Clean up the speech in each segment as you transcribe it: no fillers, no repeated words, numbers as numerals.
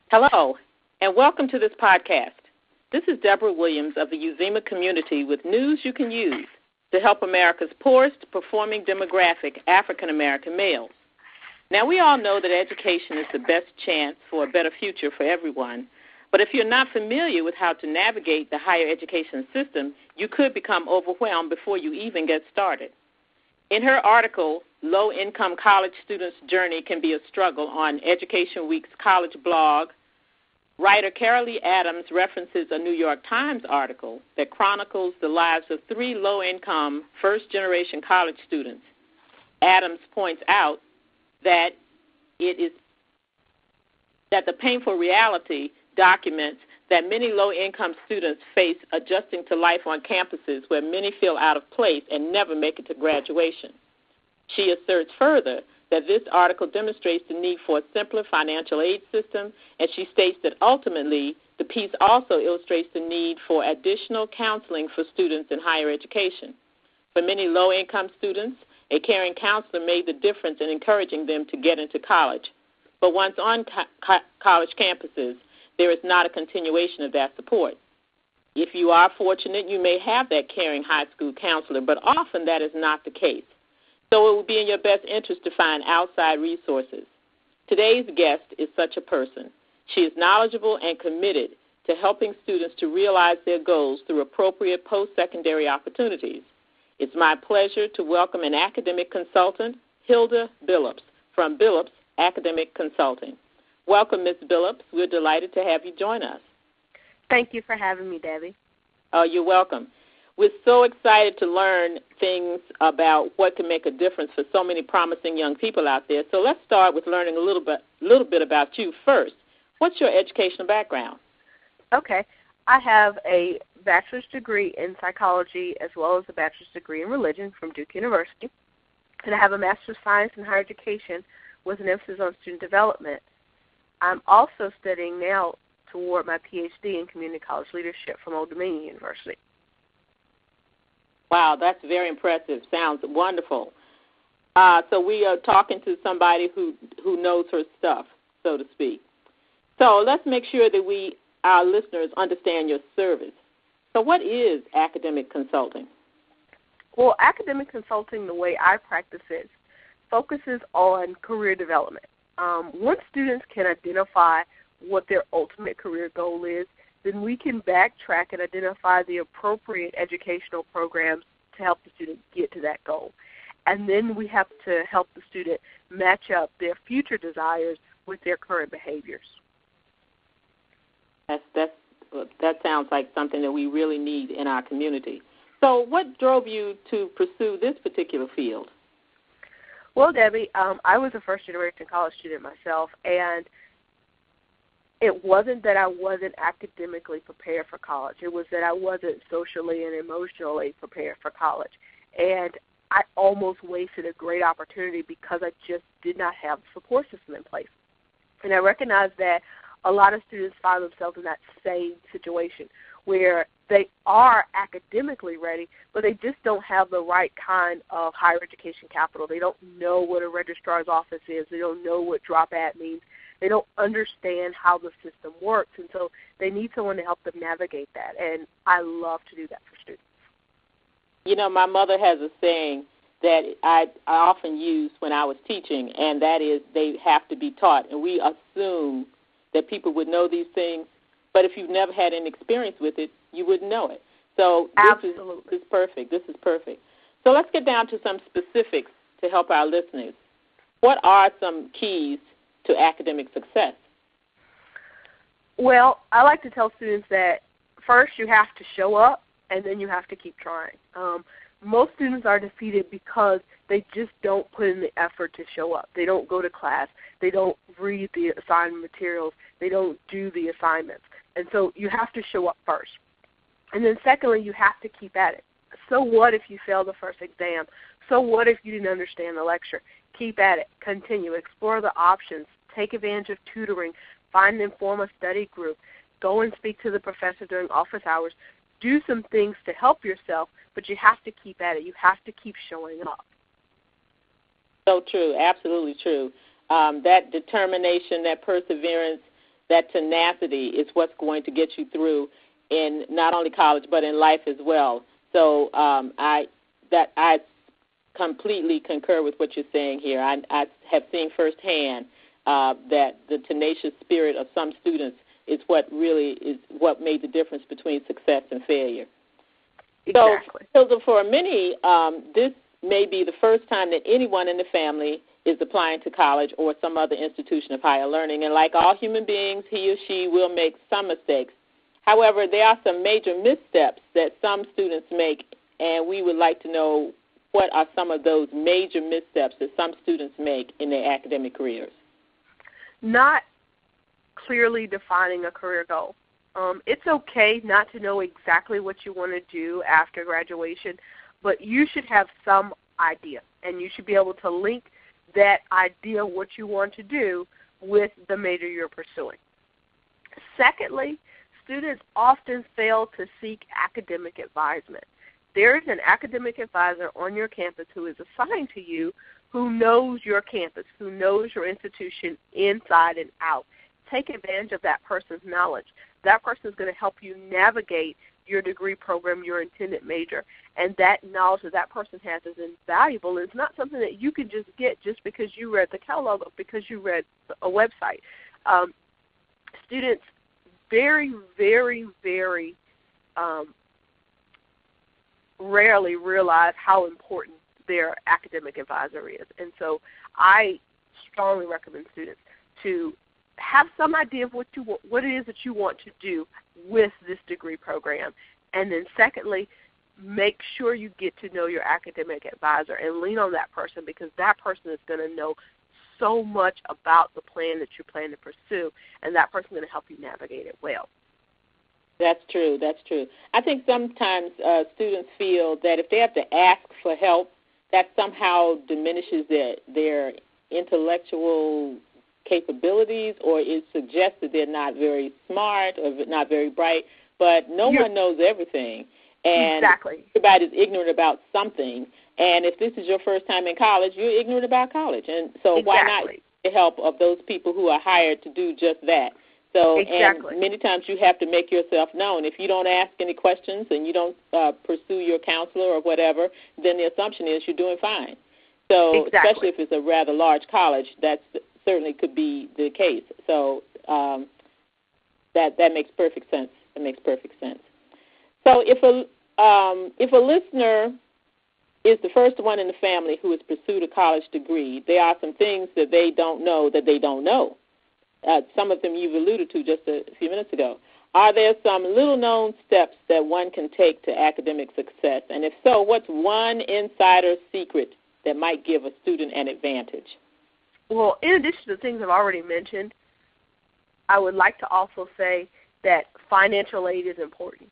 Hello, and welcome to this podcast. This is Deborah Williams of the Uzima community with news you can use to help America's poorest performing demographic, African American males. Now, we all know that education is the best chance for a better future for everyone, but if you're not familiar with how to navigate the higher education system, you could become overwhelmed before you even get started. In her article, Low-Income College Students' Journey Can Be a Struggle on Education Week's college blog, writer Carolee Adams references a New York Times article that chronicles the lives of 3 low-income, first-generation college students. Adams points out that the painful reality documents that many low-income students face adjusting to life on campuses where many feel out of place and never make it to graduation. She asserts further that this article demonstrates the need for a simpler financial aid system, and she states that ultimately the piece also illustrates the need for additional counseling for students in higher education. For many low-income students, a caring counselor made the difference in encouraging them to get into college. But once on college campuses, there is not a continuation of that support. If you are fortunate, you may have that caring high school counselor, but often that is not the case. So it will be in your best interest to find outside resources. Today's guest is such a person. She is knowledgeable and committed to helping students to realize their goals through appropriate post-secondary opportunities. It's my pleasure to welcome an academic consultant, Hilda Billups, from Billups Academic Consulting. Welcome, Ms. Billups. We're delighted to have you join us. Thank you for having me, Debbie. Oh, you're welcome. We're so excited to learn things about what can make a difference for so many promising young people out there. So let's start with learning a little bit about you first. What's your educational background? Okay. I have a bachelor's degree in psychology as well as a bachelor's degree in religion from Duke University. And I have a master's of science in higher education with an emphasis on student development. I'm also studying now toward my PhD in community college leadership from Old Dominion University. Wow, that's very impressive. Sounds wonderful. So we are talking to somebody who knows her stuff, so to speak. So let's make sure that our listeners understand your service. So what is academic consulting? Well, academic consulting, the way I practice it, focuses on career development. Once students can identify what their ultimate career goal is, then we can backtrack and identify the appropriate educational programs to help the student get to that goal. And then we have to help the student match up their future desires with their current behaviors. That sounds like something that we really need in our community. So what drove you to pursue this particular field? Well, Debbie, I was a first-generation college student myself, and it wasn't that I wasn't academically prepared for college. It was that I wasn't socially and emotionally prepared for college. And I almost wasted a great opportunity because I just did not have a support system in place. And I recognize that a lot of students find themselves in that same situation where they are academically ready, but they just don't have the right kind of higher education capital. They don't know what a registrar's office is. They don't know what drop-at means. They don't understand how the system works, and so they need someone to help them navigate that, and I love to do that for students. You know, my mother has a saying that I often use when I was teaching, and that is they have to be taught, and we assume that people would know these things, but if you've never had any experience with it, you wouldn't know it. So this is perfect. This is perfect. So let's get down to some specifics to help our listeners. What are some keys to academic success? Well, I like to tell students that first you have to show up and then you have to keep trying. Most students are defeated because they just don't put in the effort to show up. They don't go to class. They don't read the assignment materials. They don't do the assignments. And so you have to show up first. And then secondly, you have to keep at it. So what if you fail the first exam? So what if you didn't understand the lecture? Keep at it. Continue. Explore the options. Take advantage of tutoring. Find and form a study group. Go and speak to the professor during office hours. Do some things to help yourself, but you have to keep at it. You have to keep showing up. So true. Absolutely true. That determination, that perseverance, that tenacity is what's going to get you through in not only college but in life as well. So I completely concur with what you're saying here. I have seen firsthand that the tenacious spirit of some students is what made the difference between success and failure. Exactly. So for many, this may be the first time that anyone in the family is applying to college or some other institution of higher learning. And like all human beings, he or she will make some mistakes. However, there are some major missteps that some students make, and we would like to know what are some of those major missteps that some students make in their academic careers. Not clearly defining a career goal. It's okay not to know exactly what you want to do after graduation, but you should have some idea, and you should be able to link that idea, what you want to do, with the major you're pursuing. Secondly, students often fail to seek academic advisement. There is an academic advisor on your campus who is assigned to you who knows your campus, who knows your institution inside and out. Take advantage of that person's knowledge. That person is going to help you navigate your degree program, your intended major, and that knowledge that that person has is invaluable. It's not something that you can just get just because you read the catalog or because you read a website. Students very, very, very rarely realize how important their academic advisor is. And so I strongly recommend students to have some idea of what it is that you want to do with this degree program. And then secondly, make sure you get to know your academic advisor and lean on that person, because that person is going to know so much about the plan that you plan to pursue, and that person is going to help you navigate it well. That's true. That's true. I think sometimes students feel that if they have to ask for help, that somehow diminishes their intellectual capabilities, or it suggests that they're not very smart or not very bright. But no one knows everything, and exactly. Everybody's ignorant about something. And if this is your first time in college, you're ignorant about college, and so why not get the help of those people who are hired to do just that? So, and many times you have to make yourself known. If you don't ask any questions and you don't pursue your counselor or whatever, then the assumption is you're doing fine. So, especially if it's a rather large college, that certainly could be the case. So that makes perfect sense. That makes perfect sense. So if a listener is the first one in the family who has pursued a college degree, there are some things that they don't know that they don't know. Some of them you've alluded to just a few minutes ago. Are there some little-known steps that one can take to academic success? And if so, what's one insider secret that might give a student an advantage? Well, in addition to the things I've already mentioned, I would like to also say that financial aid is important.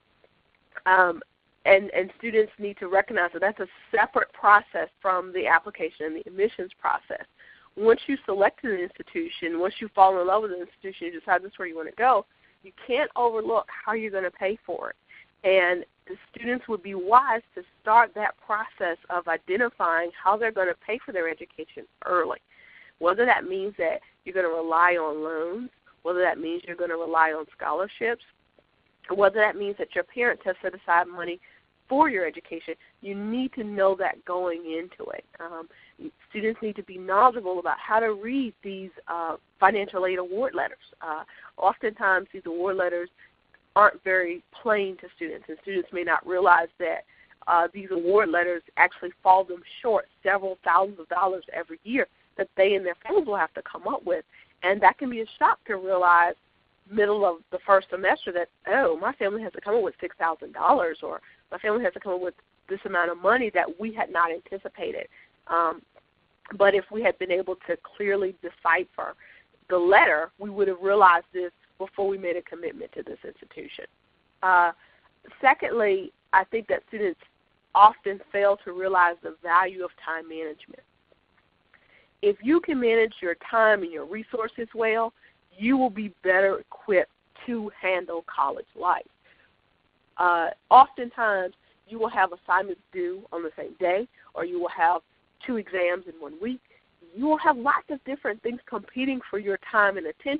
And students need to recognize that that's a separate process from the application and the admissions process. Once you select an institution, once you fall in love with an institution, you decide that's where you want to go, you can't overlook how you're going to pay for it. And the students would be wise to start that process of identifying how they're going to pay for their education early. Whether that means that you're going to rely on loans, whether that means you're going to rely on scholarships, whether that means that your parents have set aside money for your education, you need to know that going into it. Students need to be knowledgeable about how to read these financial aid award letters. Oftentimes these award letters aren't very plain to students, and students may not realize that these award letters actually fall them short several thousands of dollars every year that they and their families will have to come up with. And that can be a shock to realize middle of the first semester that, oh, my family has to come up with $6,000, or my family has to come up with this amount of money that we had not anticipated. But if we had been able to clearly decipher the letter, we would have realized this before we made a commitment to this institution. Secondly, I think that students often fail to realize the value of time management. If you can manage your time and your resources well, you will be better equipped to handle college life. Oftentimes, you will have assignments due on the same day, or you will have 2 exams in 1 week. You will have lots of different things competing for your time and attention,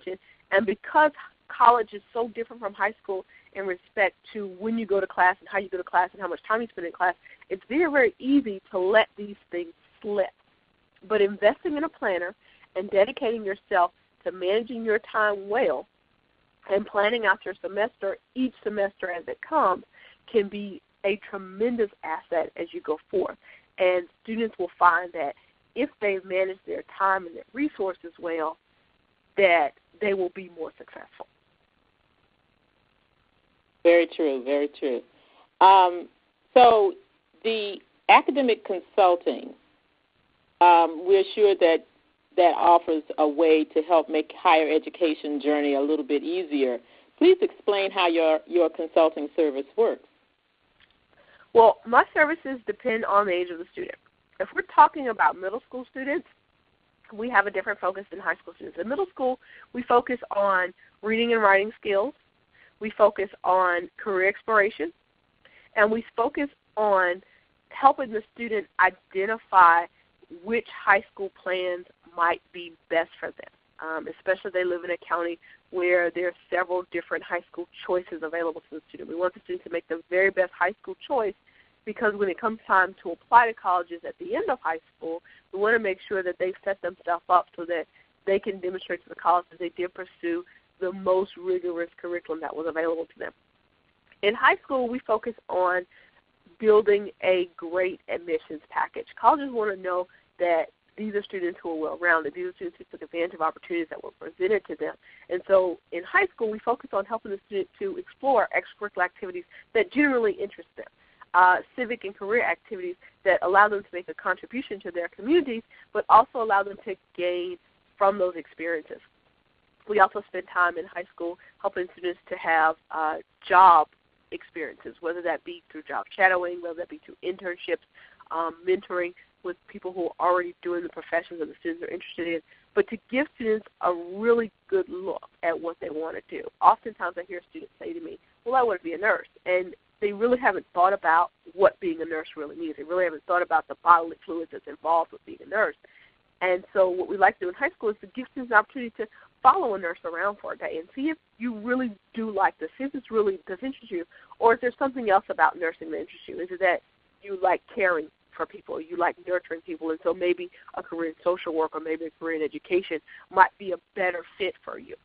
And because college is so different from high school in respect to when you go to class and how you go to class and how much time you spend in class, it's very, very easy to let these things slip. But investing in a planner and dedicating yourself to managing your time well and planning out your semester, each semester as it comes, can be a tremendous asset as you go forth. And students will find that if they've managed their time and their resources well, that they will be more successful. Very true, very true. So the academic consulting, we're sure that offers a way to help make higher education journey a little bit easier. Please explain how your consulting service works. Well, my services depend on the age of the student. If we're talking about middle school students, we have a different focus than high school students. In middle school, we focus on reading and writing skills. We focus on career exploration. And we focus on helping the student identify which high school plans might be best for them, especially if they live in a county where there are several different high school choices available to the student. We want the student to make the very best high school choice, because when it comes time to apply to colleges at the end of high school, we want to make sure that they've set themselves up so that they can demonstrate to the college that they did pursue the most rigorous curriculum that was available to them. In high school, we focus on building a great admissions package. Colleges want to know that these are students who are well-rounded. These are students who took advantage of opportunities that were presented to them. And so in high school, we focus on helping the student to explore extracurricular activities that generally interest them, civic and career activities that allow them to make a contribution to their communities, but also allow them to gain from those experiences. We also spend time in high school helping students to have job experiences, whether that be through job shadowing, whether that be through internships, mentoring with people who are already doing the professions that the students are interested in, but to give students a really good look at what they want to do. Oftentimes I hear students say to me, well, I want to be a nurse, and they really haven't thought about what being a nurse really means. They really haven't thought about the bodily fluids that's involved with being a nurse. And so what we like to do in high school is to give students an opportunity to follow a nurse around for a day and see if you really do like this, see if it's really does interest you, or is there something else about nursing that interests you? Is it that you like caring for people, you like nurturing people, and so maybe a career in social work or maybe a career in education might be a better fit for you.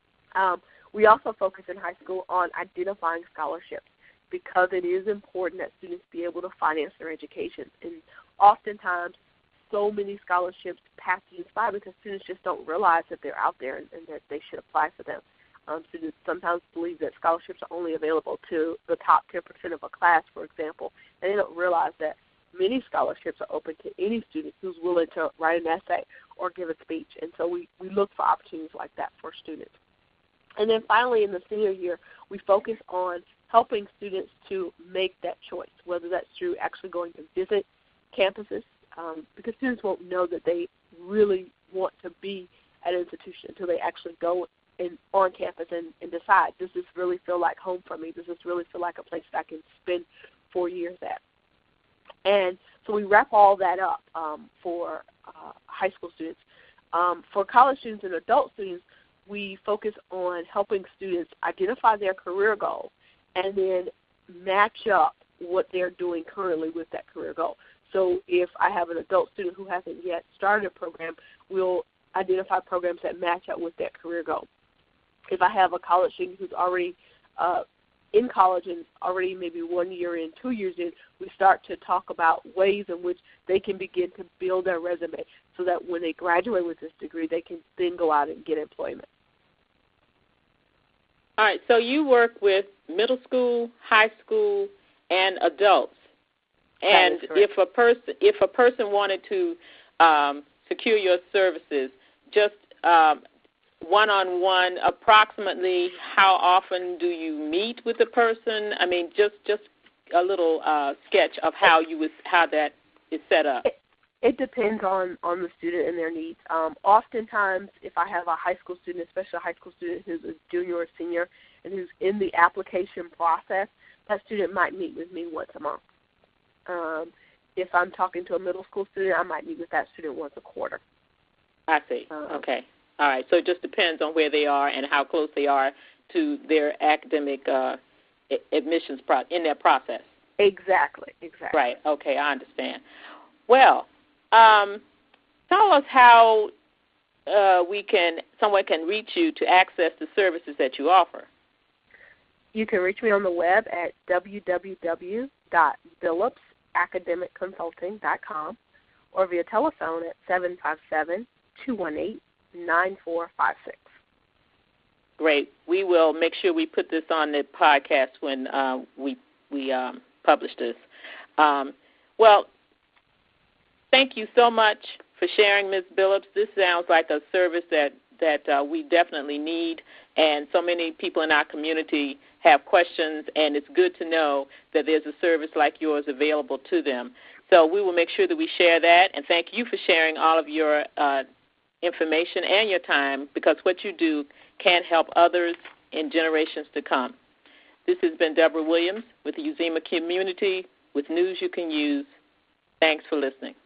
We also focus in high school on identifying scholarships, because it is important that students be able to finance their education. And oftentimes, so many scholarships pass students by because students just don't realize that they're out there and that they should apply for them. Students sometimes believe that scholarships are only available to the top 10% of a class, for example, and they don't realize that many scholarships are open to any student who's willing to write an essay or give a speech. And so we look for opportunities like that for students. And then finally, in the senior year, we focus on helping students to make that choice, whether that's through actually going to visit campuses, because students won't know that they really want to be at an institution until they actually go on campus and decide, does this really feel like home for me? Does this really feel like a place that I can spend 4 years at? And so we wrap all that up for high school students. For college students and adult students, we focus on helping students identify their career goal and then match up what they're doing currently with that career goal. So if I have an adult student who hasn't yet started a program, we'll identify programs that match up with that career goal. If I have a college student who's already in college and already maybe 1 year in, 2 years in, we start to talk about ways in which they can begin to build their resume so that when they graduate with this degree, they can then go out and get employment. All right, so you work with middle school, high school, and adults. And if a person wanted to secure your services, just one-on-one, approximately how often do you meet with the person? I mean, just a little sketch of how that is set up. It depends on the student and their needs. Oftentimes, if I have a high school student, especially a high school student who's a junior or senior and who's in the application process, that student might meet with me once a month. If I'm talking to a middle school student, I might meet with that student once a quarter. I see. Okay. All right. So it just depends on where they are and how close they are to their academic admissions in their process. Exactly. Right. Okay, I understand. Well, tell us how someone can reach you to access the services that you offer. You can reach me on the web at www.phillipsacademicconsulting.com or via telephone at 757-218-9456. Great. We will make sure we put this on the podcast when we publish this. Well, thank you so much for sharing, Ms. Billups. This sounds like a service that we definitely need, and so many people in our community have questions, and it's good to know that there's a service like yours available to them. So we will make sure that we share that, and thank you for sharing all of your information and your time, because what you do can help others in generations to come. This has been Deborah Williams with the Uzima Community with news you can use. Thanks for listening.